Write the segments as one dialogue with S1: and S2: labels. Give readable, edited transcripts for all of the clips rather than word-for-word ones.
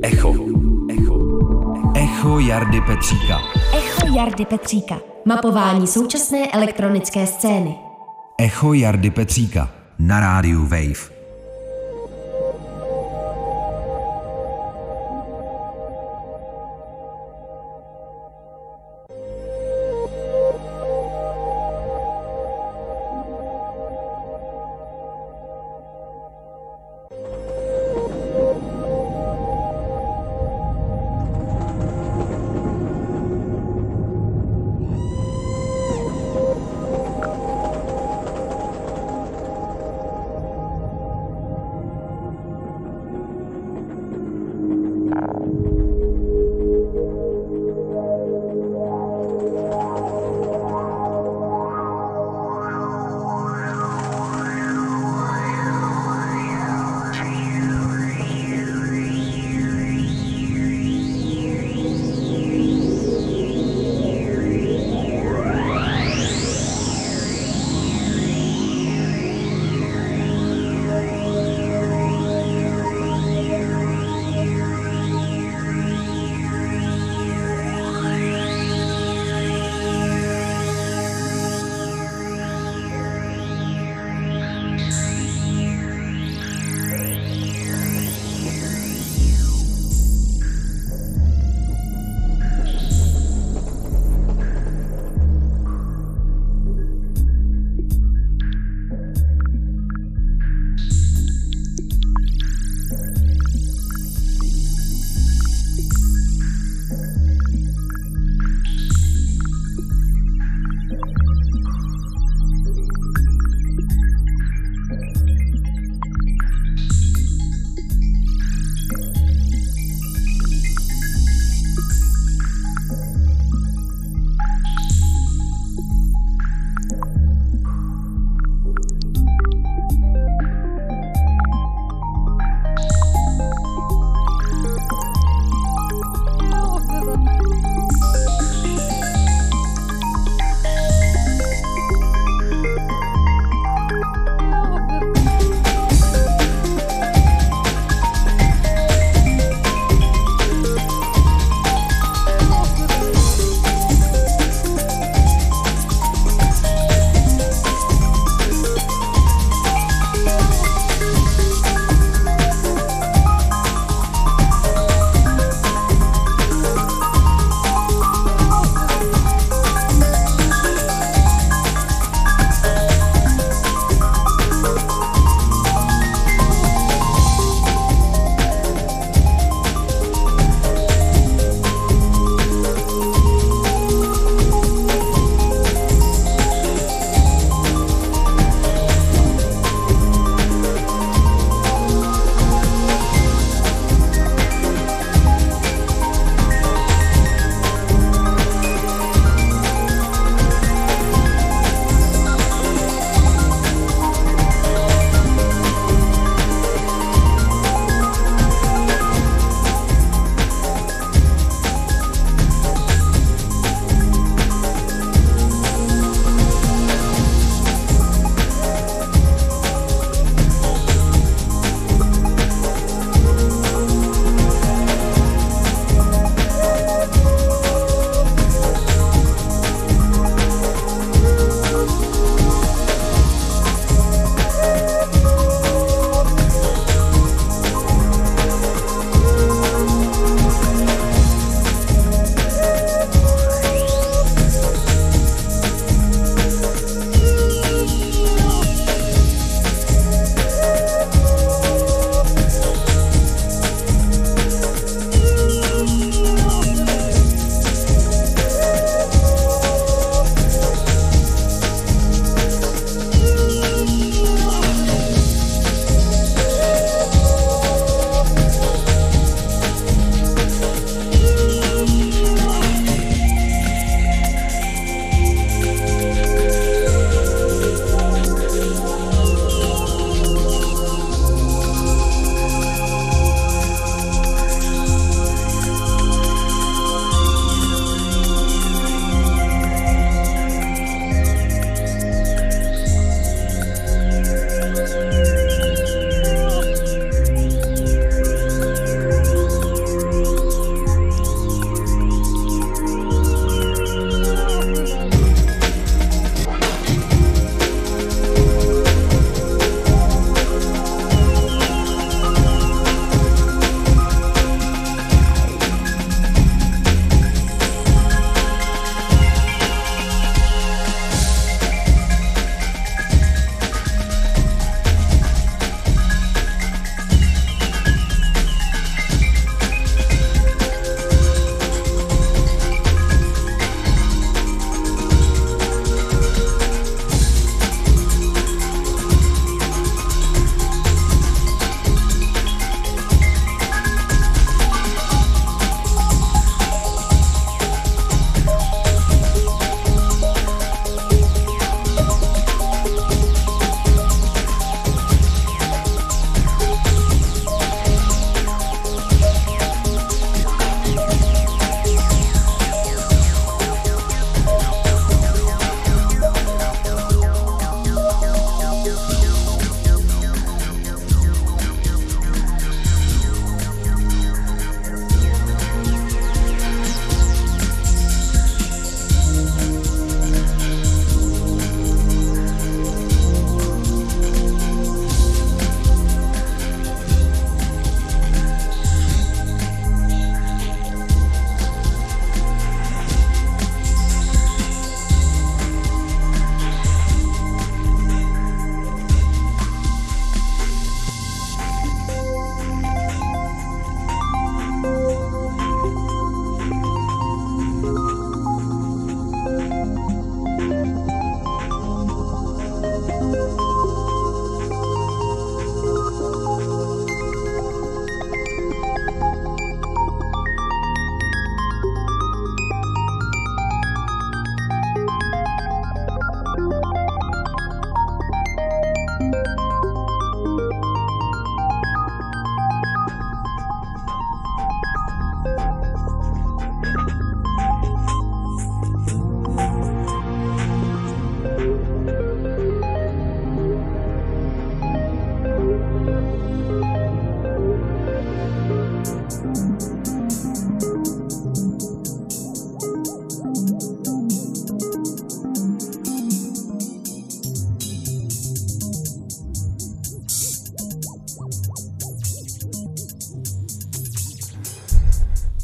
S1: Echo. Echo. Echo Jardy Petříka.
S2: Echo Jardy Petříka. Mapování současné elektronické scény.
S1: Echo Jardy Petříka na rádiu Wave.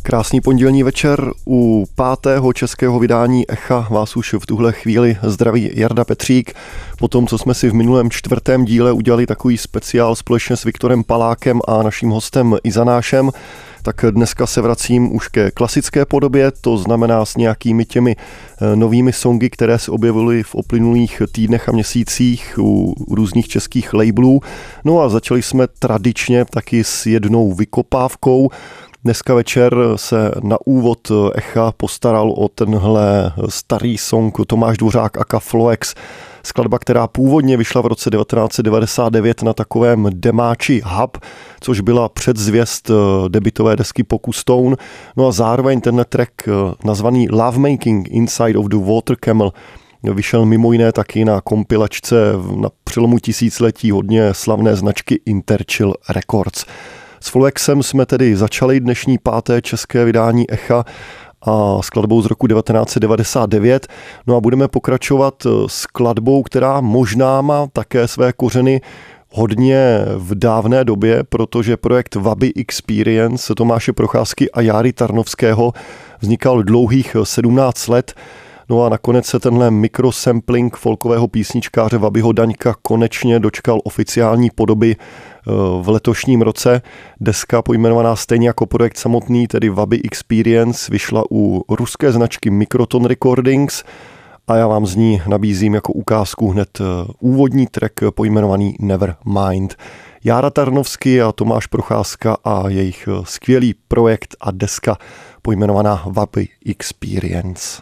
S3: Krásný pondělní večer. U 5. českého vydání Echa vás už v tuhle chvíli zdraví Jarda Petřík. Po tom, co jsme si v minulém 4. díle udělali takový speciál společně s Viktorem Palákem a naším hostem Izanášem, tak dneska se vracím už ke klasické podobě, to znamená s nějakými těmi novými songy, které se objevily v uplynulých týdnech a měsících u různých českých labelů. No a začali jsme tradičně taky s jednou vykopávkou. Dneska večer se na úvod Echa postaral o tenhle starý song Tomáš Dvořák aka Floex, skladba, která původně vyšla v roce 1999 na takovém demáči Hub, což byla předzvěst debutové desky Pokus Stone. No a zároveň tenhle track nazvaný Lovemaking Inside of the Water Camel vyšel mimo jiné taky na kompilačce na přelomu tisíciletí hodně slavné značky Interchill Records. S Floexem jsme tedy začali dnešní 5. české vydání Echa a skladbou z roku 1999. No a budeme pokračovat skladbou, která možná má také své kořeny hodně v dávné době, protože projekt Wabi Experience Tomáše Procházky a Járy Tarnovského vznikal dlouhých 17 let. No a nakonec se tenhle mikrosampling folkového písničkáře Wabiho Daňka konečně dočkal oficiální podoby v letošním roce. Deska pojmenovaná stejně jako projekt samotný, tedy Wabi Experience, vyšla u ruské značky Microton Recordings a já vám z ní nabízím jako ukázku hned úvodní track pojmenovaný Nevermind. Jára Tarnovský a Tomáš Procházka a jejich skvělý projekt a deska pojmenovaná Wabi Experience.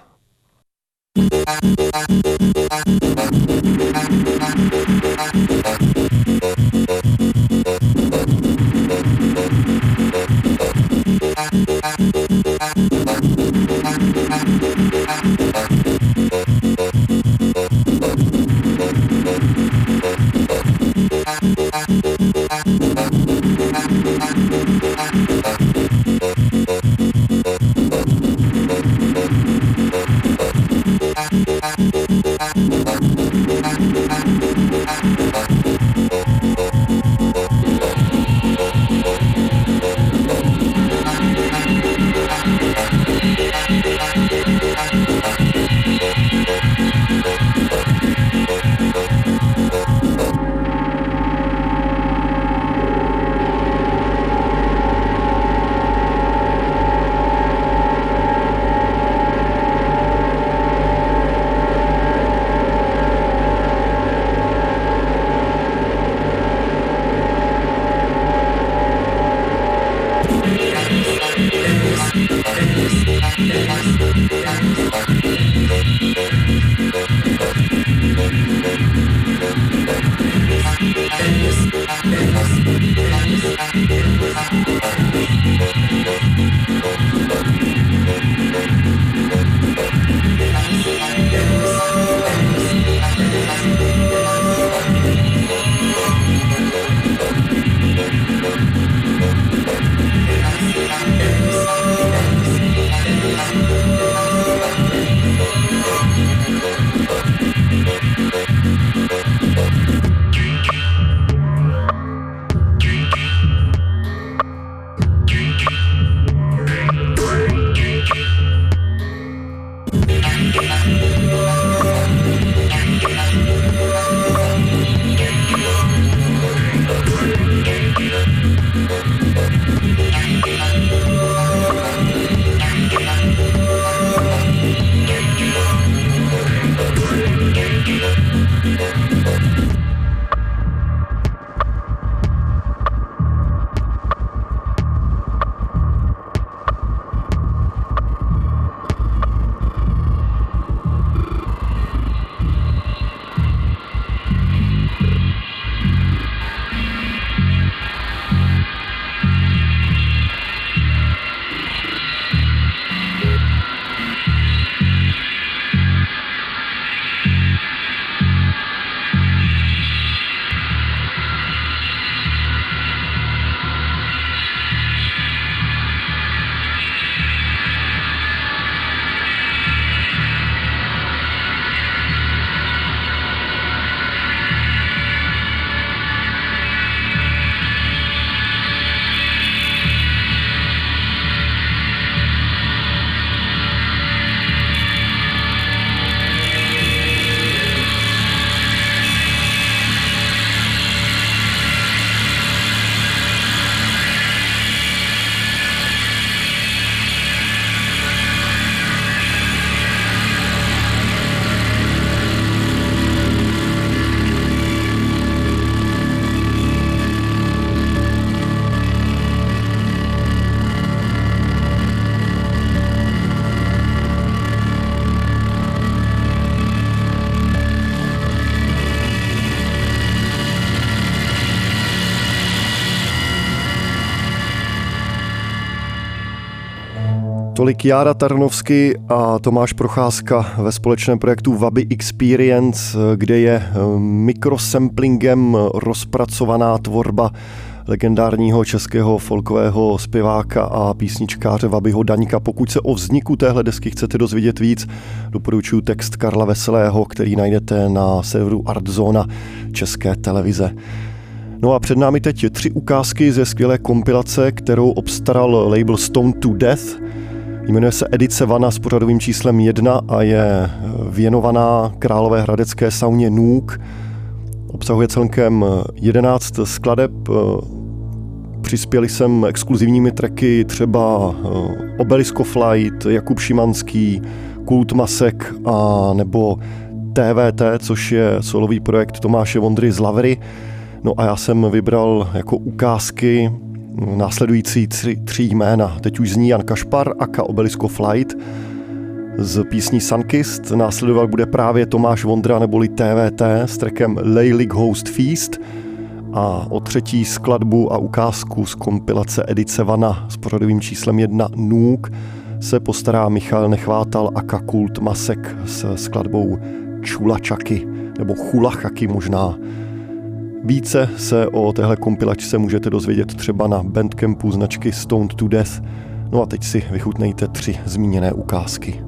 S3: Tolik Jára Tarnovsky a Tomáš Procházka ve společném projektu Wabi Experience, kde je mikrosamplingem rozpracovaná tvorba legendárního českého folkového zpěváka a písničkáře Wabiho Daňka. Pokud se o vzniku téhle desky chcete dozvědět víc, doporučuji text Karla Veselého, který najdete na serveru Artzona České televize. No a před námi teď 3 ukázky ze skvělé kompilace, kterou obstaral label Stone to Death. Jmenuje se Edice Vana s pořadovým číslem 1 a je věnovaná královéhradecké sauně Núk. Obsahuje celkem 11 skladeb. Přispěli sem exkluzivními tracky třeba Obelisko Flight, Jakub Šimanský, Kult Masek a nebo TVT, což je solový projekt Tomáše Vondry z Lavery. No a já jsem vybral jako ukázky následující 3 jména. Teď už zní Jan Kašpar aka Obelisko Flight z písní Sunkist. Následovat bude právě Tomáš Vondra neboli TVT s trackem Leylig Host Feast. A o 3. skladbu a ukázku z kompilace Edice Vana s pořadovým číslem 1 Núk se postará Michal Nechvátal aka Kult Masek s skladbou Čulačaky nebo Chulachaky možná. Více se o téhle kompilačce můžete dozvědět třeba na bandcampu značky Stoned to Death. No a teď si vychutnejte 3 zmíněné ukázky.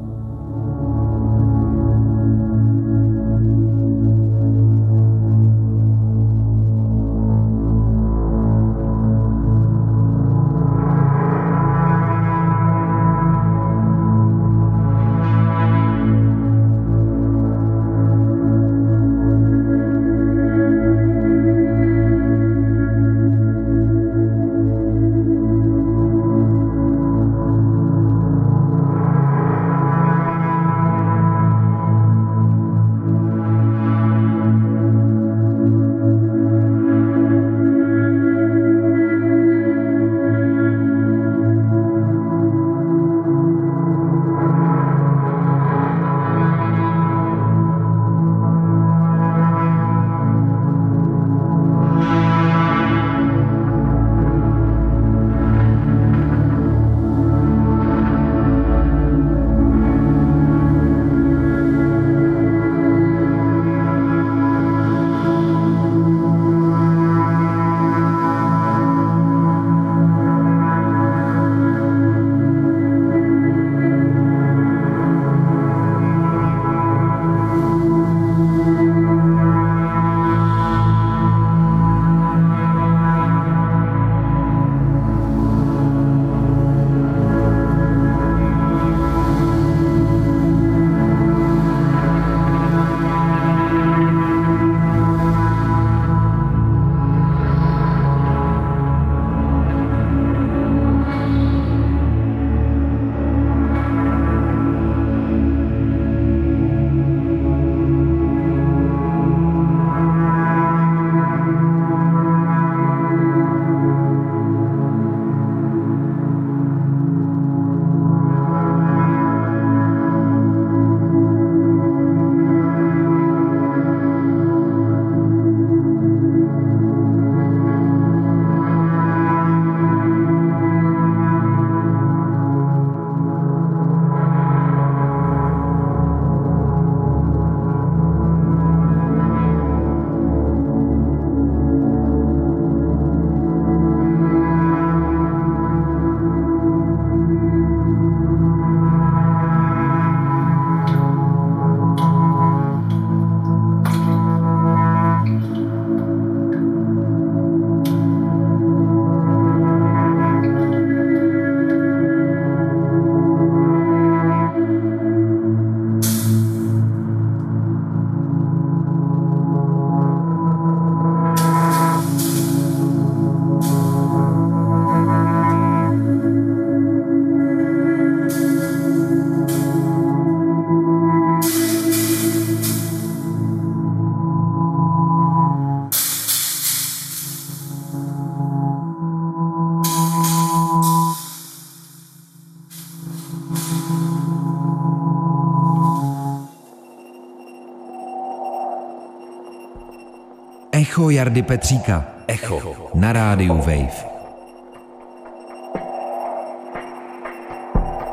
S1: Echo Jardy Petříka. Echo na rádiu Wave.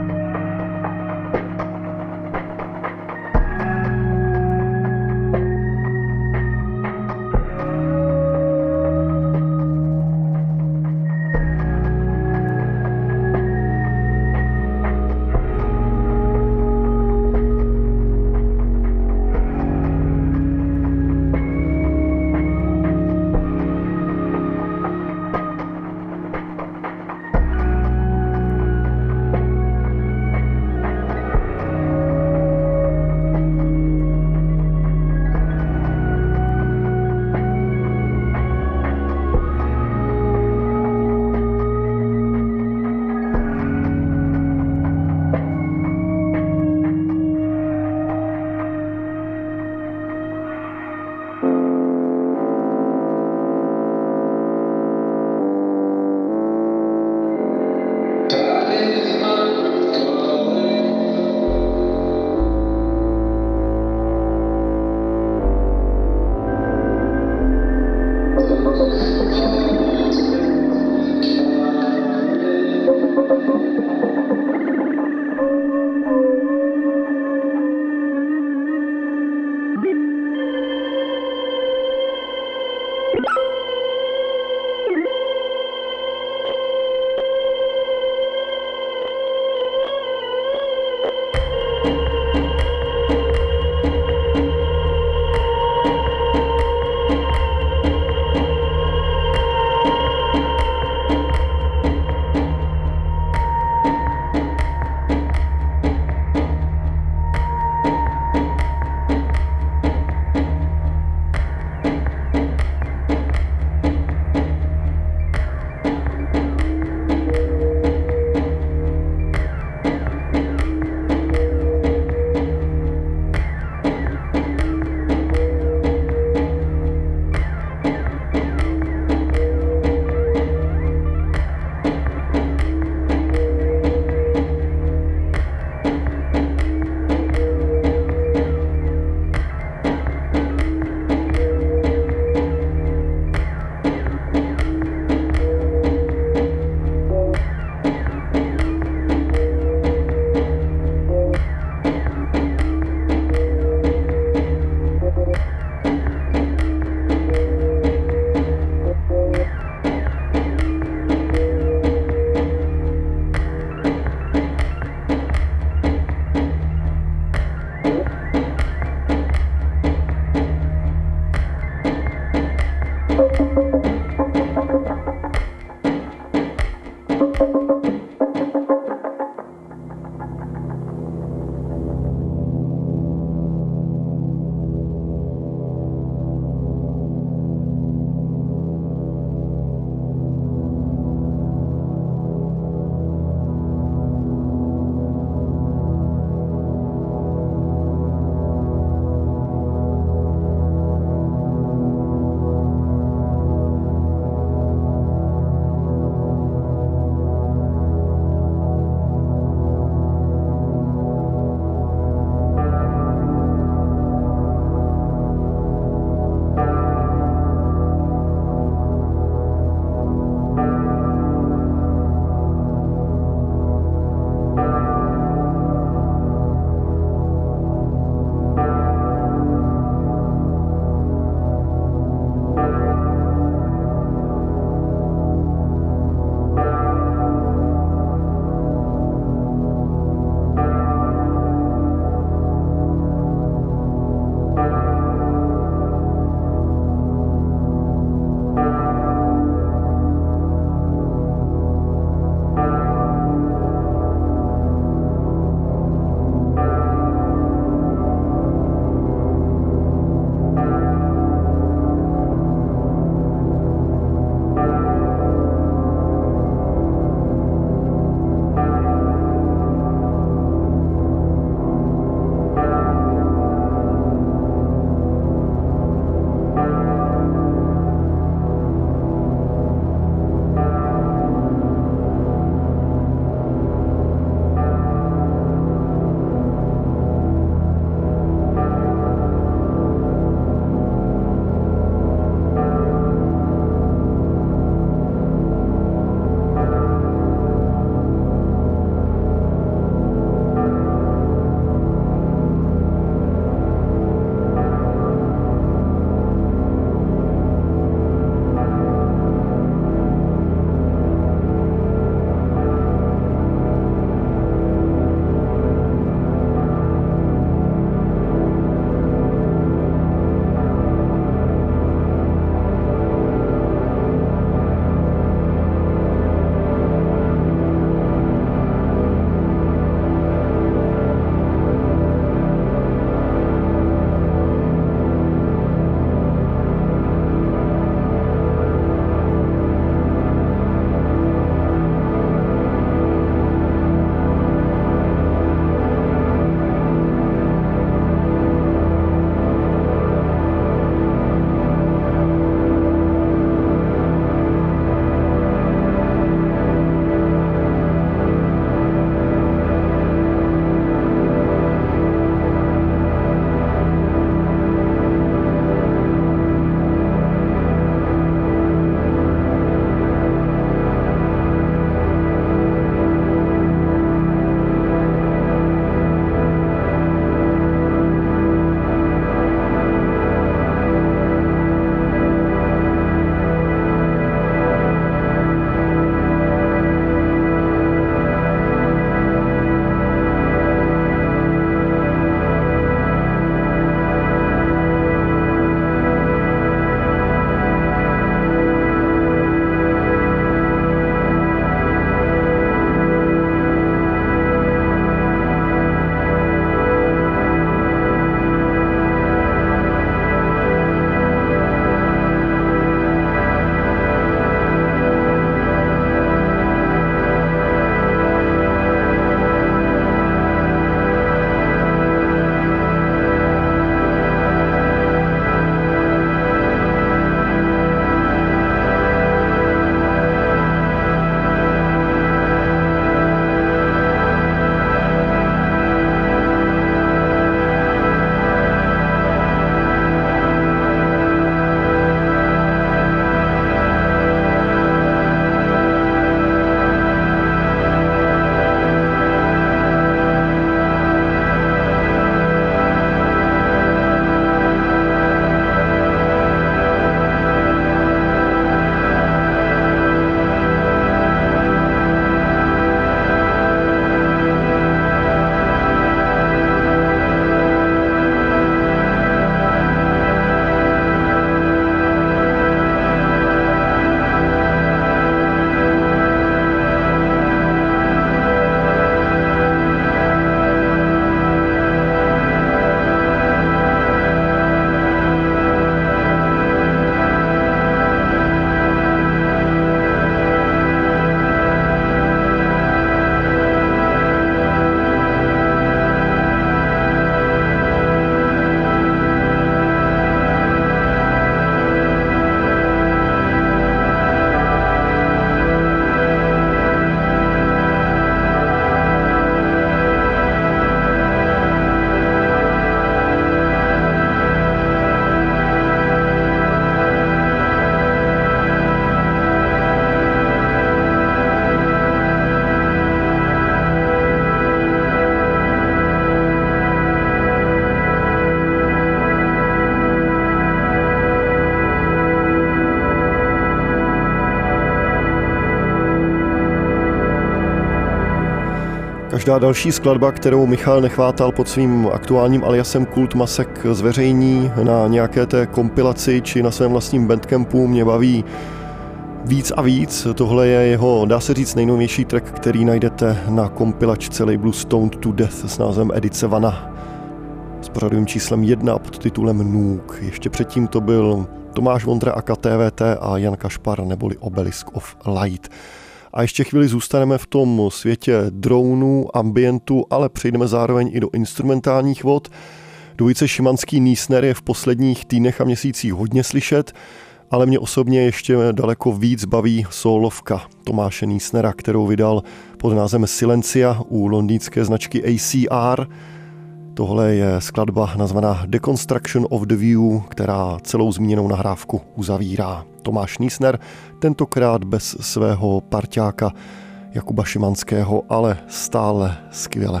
S3: Každá další skladba, kterou Michal Nechvátal pod svým aktuálním aliasem Kult Masek zveřejní na nějaké té kompilaci či na svém vlastním bandcampu, mě baví víc a víc. Tohle je jeho, dá se říct, nejnovější track, který najdete na kompilačce labelu Stoned to Death s názvem Edice Vana s pořadovým číslem 1 a pod titulem Nuk. Ještě předtím to byl Tomáš Vondra aka TVT a Jan Kašpar neboli Obelisk of Light. A ještě chvíli zůstaneme v tom světě dronů, ambientu, ale přejdeme zároveň i do instrumentálních vod. Dvojice Šimanský Niesner je v posledních týdnech a měsících hodně slyšet, ale mě osobně ještě daleko víc baví sólovka Tomáše Niesnera, kterou vydal pod názvem Silencia u londýnské značky ACR. Tohle je skladba nazvaná Deconstruction of the View, která celou zmíněnou nahrávku uzavírá. Tomáš Niesner, tentokrát bez svého parťáka Jakuba Šimanského, ale stále skvěle.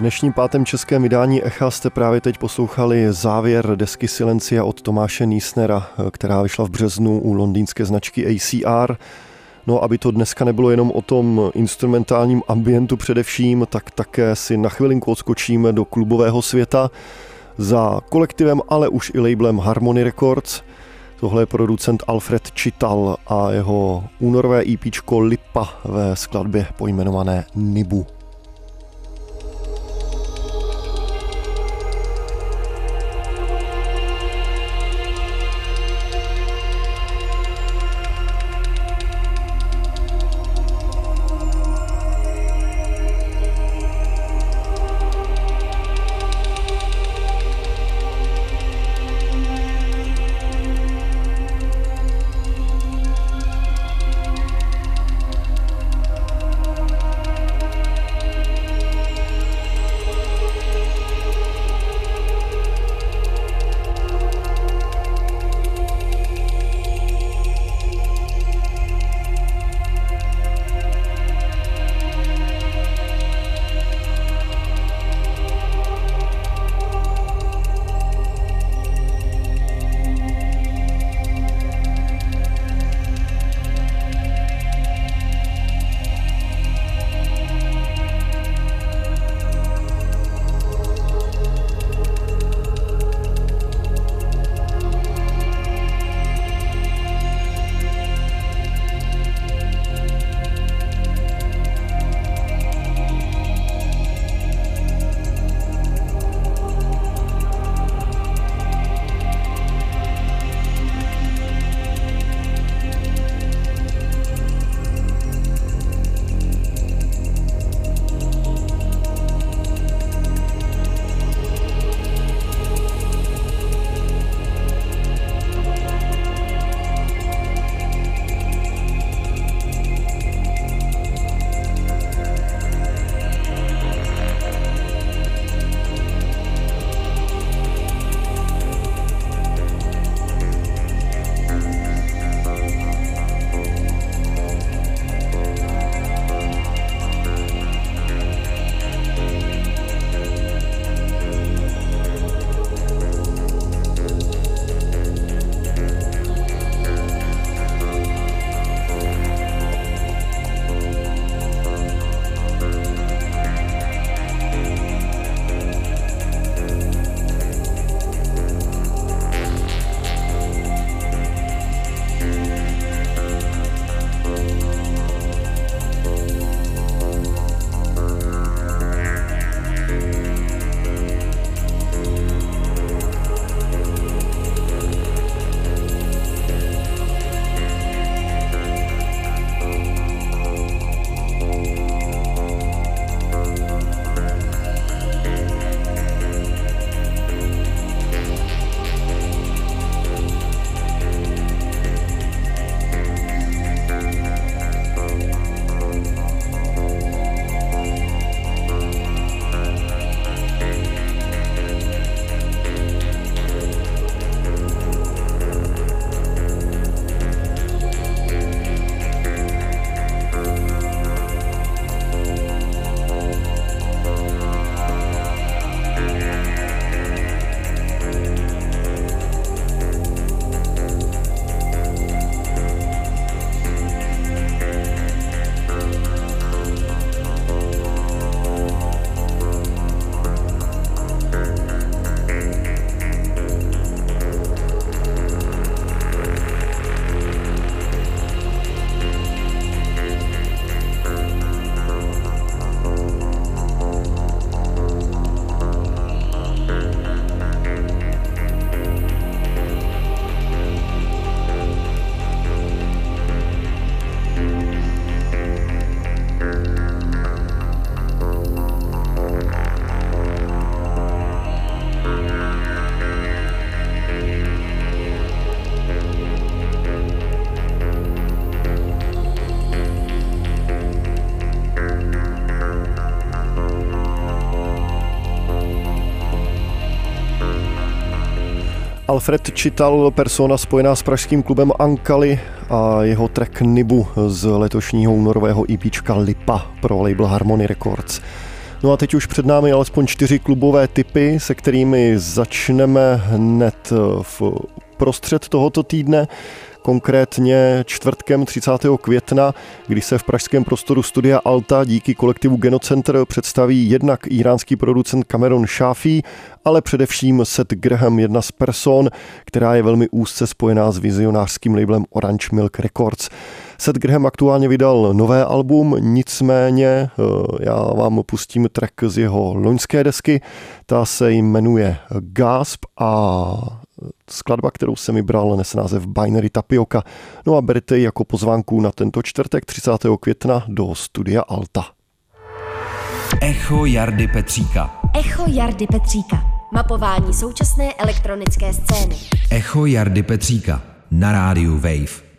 S3: dnešním pátém českém vydání Echa jste právě teď poslouchali závěr desky Silencia od Tomáše Niesnera, která vyšla v březnu u londýnské značky ACR. No, aby to dneska nebylo jenom o tom instrumentálním ambientu především, tak také si na chvilinku odskočíme do klubového světa za kolektivem, ale už i labelem Harmony Records. Tohle je producent Alfred Čital a jeho únorové EPčko Lipa ve skladbě pojmenované Nibu. Alfred Čital, persona spojená s pražským klubem Ankali a jeho track Nibu z letošního únorového EPčka Lipa pro label Harmony Records. No a teď už před námi alespoň 4 klubové typy, se kterými začneme hned v prostřed tohoto týdne, konkrétně čtvrtkem 30. května, kdy se v pražském prostoru Studia Alta díky kolektivu Genocenter představí jednak íránský producent Cameron Shafi, ale především Seth Graham, jedna z person, která je velmi úzce spojená s vizionářským labelem Orange Milk Records. Seth Graham aktuálně vydal nové album, nicméně já vám pustím track z jeho loňské desky, ta se jmenuje Gasp a skladba, kterou jsem vybral, nese název Binary Tapioca. No a berte ji jako pozvánku na tento čtvrtek 30. května do Studia Alta.
S1: Echo Jardy Petříka.
S2: Echo Jardy Petříka. Mapování současné elektronické scény.
S1: Echo Jardy Petříka na rádiu Wave.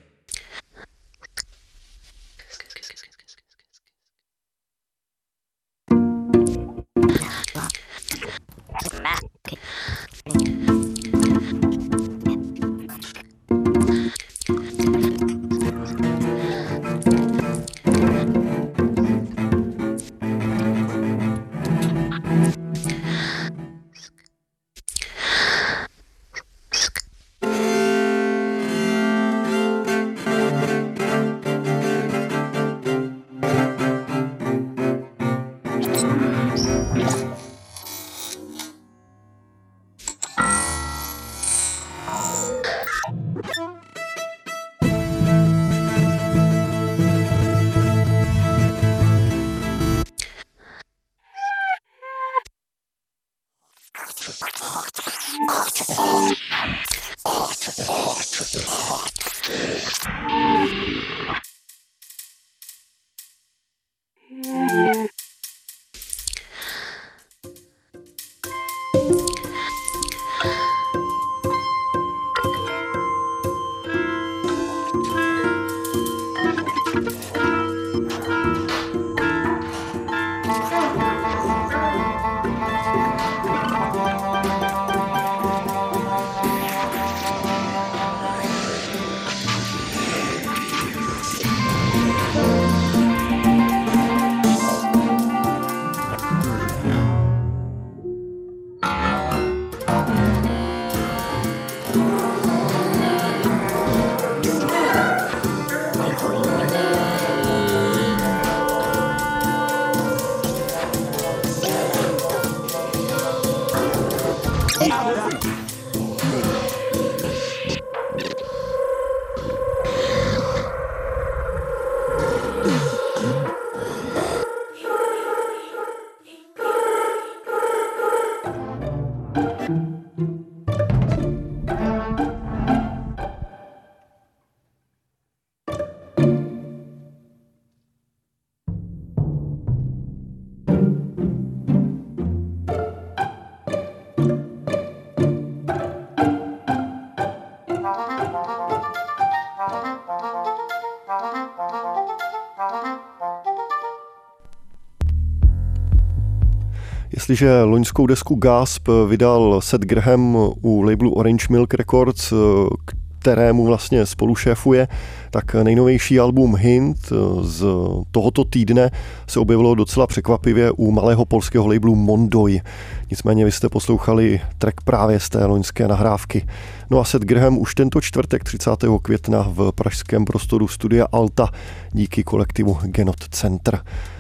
S3: Jestliže loňskou desku Gasp vydal Seth Graham u labelu Orange Milk Records, kterému vlastně spolušéfuje, tak nejnovější album Hint z tohoto týdne se objevilo docela překvapivě u malého polského labelu Mondoj. Nicméně vy jste poslouchali track právě z té loňské nahrávky. No a Seth Graham už tento čtvrtek 30. května v pražském prostoru Studia Alta díky kolektivu Genocenter.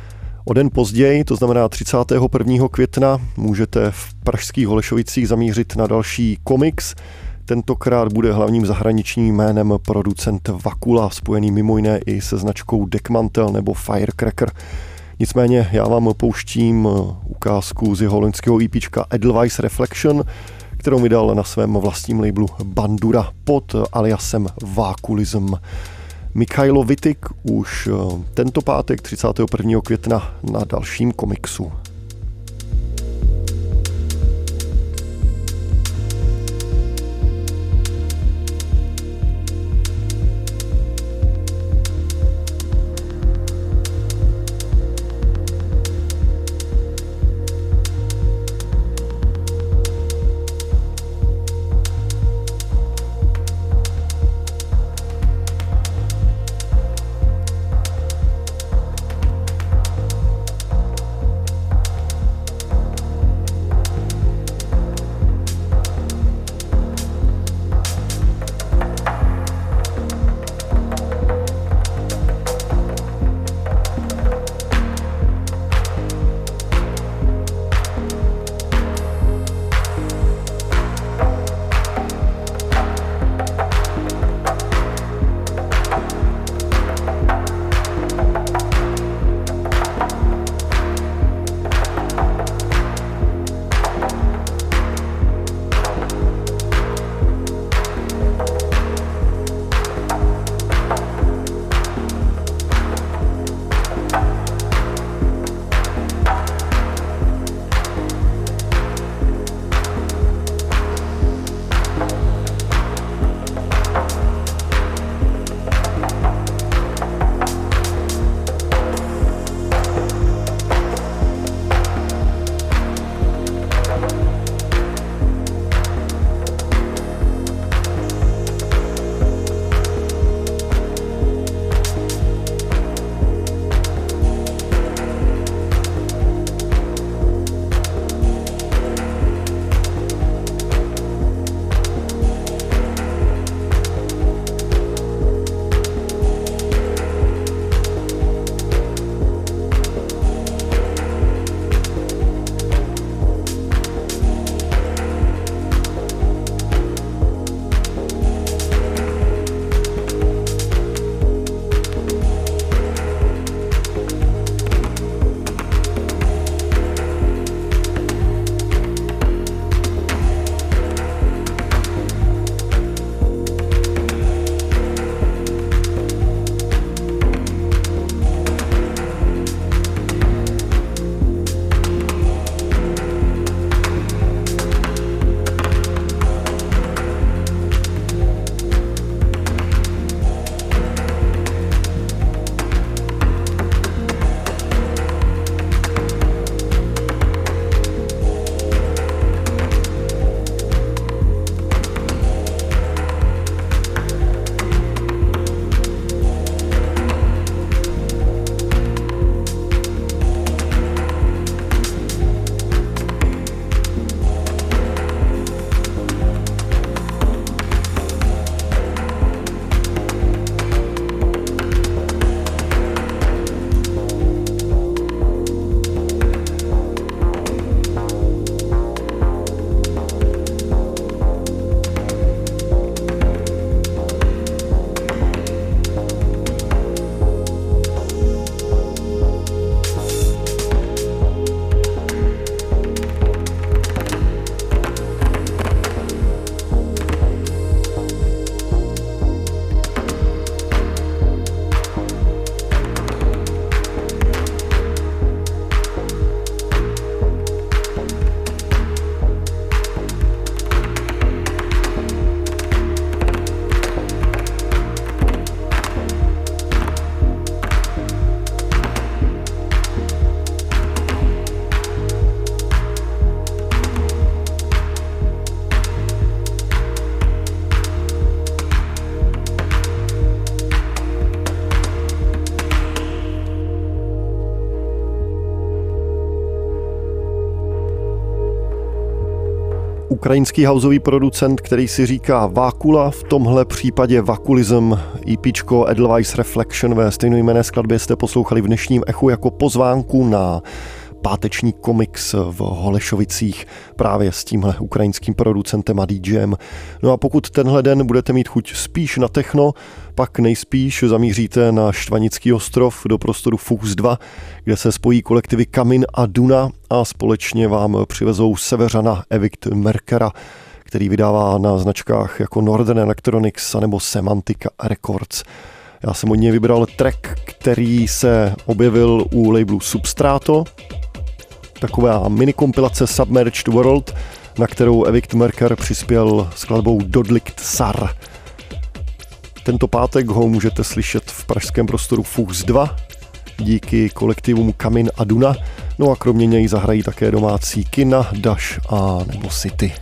S3: O den později, to znamená 31. května, můžete v pražských Holešovicích zamířit na další komiks. Tentokrát bude hlavním zahraničním jménem producent Vakula, spojený mimo jiné i se značkou Deckmantel nebo Firecracker. Nicméně já vám pouštím ukázku z jeho loňského EPčka Edelweiss Reflection, kterou vydal na svém vlastním labelu Bandura pod aliasem Vakulism. Mikhailo Vitik už tento pátek 31. května na dalším komiksu. ukrajinský houseový producent, který si říká Vakula, v tomhle případě Vakulism, EPčko Edelweiss Reflection ve stejnojmenné skladbě jste poslouchali v dnešním Echu jako pozvánku na páteční komiks v Holešovicích právě s tímhle ukrajinským producentem a DJem. No a pokud tenhle den budete mít chuť spíš na techno, pak nejspíš zamíříte na Štvanický ostrov do prostoru Fuchs 2, kde se spojí kolektivy Kamin a Duna a společně vám přivezou severana Evict Merkera, který vydává na značkách jako Northern Electronics nebo Semantica Records. Já jsem od něj vybral track, který se objevil u labelu Substrato, taková minikompilace Submerged World, na kterou Evict Merker přispěl skladbou Dodlikt Sar. Tento pátek ho můžete slyšet v pražském prostoru Fuchs 2 díky kolektivům Kamin a Duna, no a kromě něj zahrají také domácí Kina, Dash a nebo City.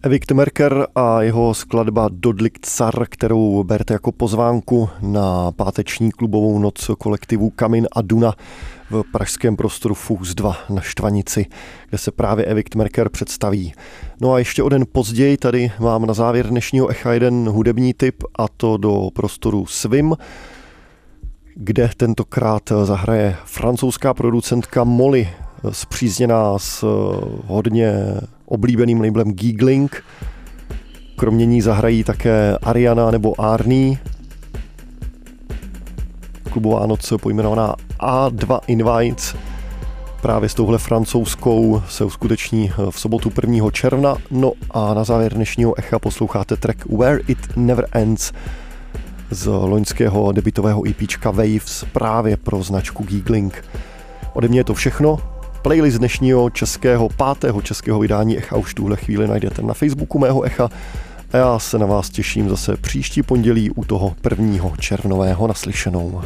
S3: Evikt Merker a jeho skladba Dodlikt Sar, kterou berte jako pozvánku na páteční klubovou noc kolektivu Kamin a Duna v pražském prostoru Fuchs 2 na Štvanici, kde se právě Evikt Merker představí. No a ještě o den později tady mám na závěr dnešního Echa jeden hudební tip, a to do prostoru Swim, kde tentokrát zahraje francouzská producentka Molly, spřízněná s hodně oblíbeným labelem Giggling. Kromě ní zahrají také Ariana nebo Arnie. Klubová noc pojmenovaná A2 Invites právě s touhle francouzskou se uskuteční v sobotu 1. června. No a na závěr dnešního Echa posloucháte track Where It Never Ends z loňského debutového EPčka Waves právě pro značku Giggling. Ode mě je to všechno. Playlist dnešního pátého českého vydání Echa už tuhle chvíli najdete na Facebooku mého Echa a já se na vás těším zase příští pondělí u toho 1. červnového. Naslyšenou.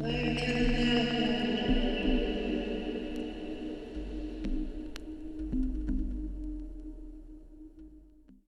S4: Where can